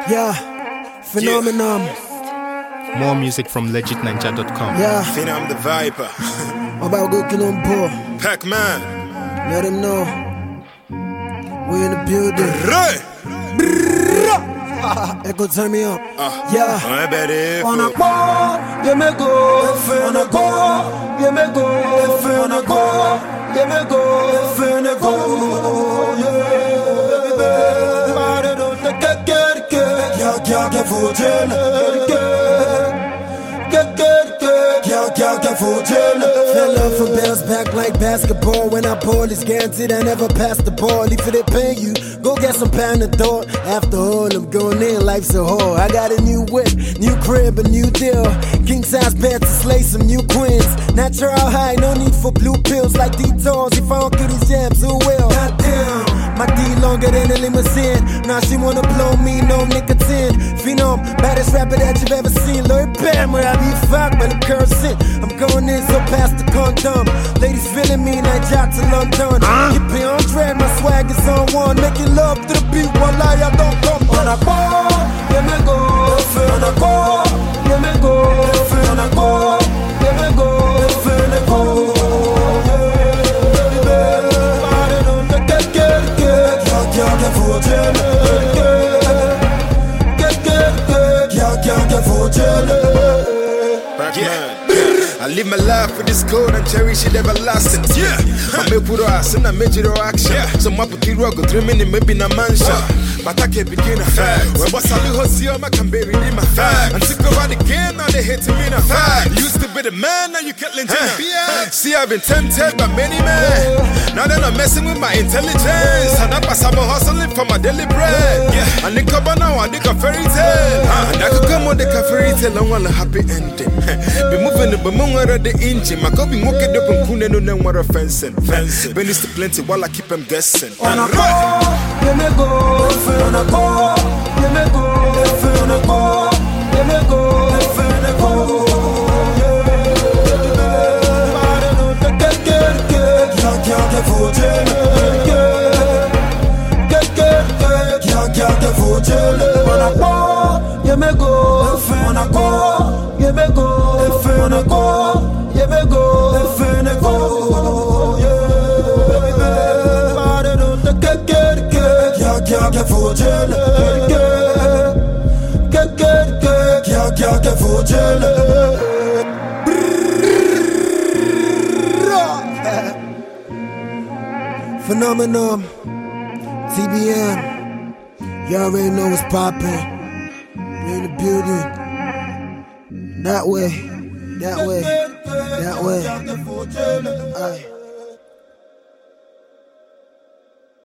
Yeah, phenomenon. More music from legitninja.com. Yeah, Phenom the Viper. I'm about to go kill on poor. Pac-Man. Let them know we in the building. Right. Echo, turn me up. Yeah. I bet it. On a ball, you me go. On a ball, you me go. On a ball, you me go. On a ball, Fell off and bounced back like basketball. When I ball, it's guaranteed I never pass the ball. If they pay you, go get some Panadol. After all, I'm going in, life's a whore. I got a new whip, new crib, a new deal. King size bed to slay some new queens. Natural high, no need for blue pills like detours. If I don't kill these jams, who will? Goddamn, my D longer than a limousine. Now she wanna blow me, no nicotine. Phenom, baddest rapper that you've ever seen. Lloyd Bam, where I be fucked by the cursing. I'm going in so past the condom. Ladies feeling me, and I jot to London. Hippie on trend, my swag is on one. Making love to the beat while I don't come. On a ball, yeah me go. On a ball, yeah me go. On a ball, yeah me go. On a ball, I live my life with this gold and cherish it everlasting. Yeah, I make put ass and I made it action. So my put it go dreaming in maybe na mansion. But I can't begin a fact. When what's I do, I can bury in my fact. And sick about the game, now they hating me in a fact. You used to be the man, now you can't lend yeah. See, I've been tempted by many men. Now they're not messing with my intelligence. And I pass, I'm hustling for my daily bread. Yeah, and they come on now, I think a fairy tale. And I could come on the fairy tale, I want a happy ending. Be moving the moon out of the engine. My copy walking up and cooning on them water fencing. Ben is plenty while I keep them guessing. On a ball, you me go. On a ball, you me go. On a ball, you me go. On a ball, you me go. On a ball, you me go. On a ball, you me go. On a ball, Phenomenon, TBM, you already know what's poppin'. We in the building. That way, that way, that way. Aye.